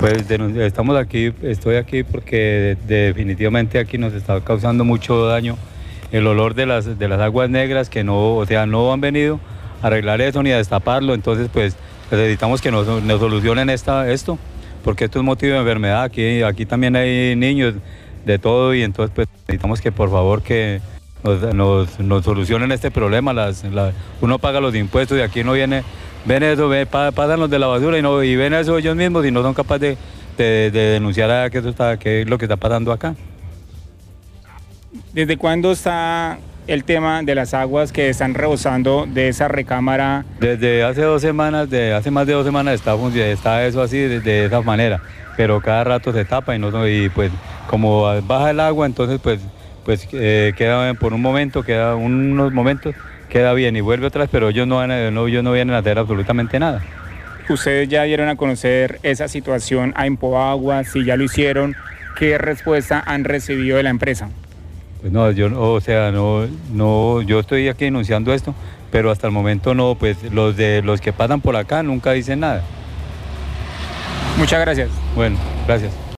Pues estamos aquí, estoy aquí porque definitivamente aquí nos está causando mucho daño el olor de las aguas negras que no, o sea, no han venido a arreglar eso ni a destaparlo, entonces pues necesitamos que nos solucionen esto, porque esto es motivo de enfermedad, aquí también hay niños de todo y entonces pues necesitamos que por favor que nos solucionen este problema, uno paga los impuestos y aquí no viene, ven eso, pasan los de la basura y ven eso ellos mismos y no son capaces de denunciar a qué es lo que está pasando acá. ¿Desde cuándo está el tema de las aguas que están rebosando de esa recámara? Desde hace 2 semanas, hace más de 2 semanas está eso así de esa manera, pero cada rato se tapa y pues como baja el agua, entonces pues queda por un momento, queda unos momentos, queda bien y vuelve atrás, pero ellos no vienen a hacer absolutamente nada. ¿Ustedes ya dieron a conocer esa situación a Impoagua? Si ya lo hicieron, ¿qué respuesta han recibido de la empresa? Pues no, yo estoy aquí denunciando esto, pero hasta el momento no, pues los que pasan por acá nunca dicen nada. Muchas gracias. Bueno, gracias.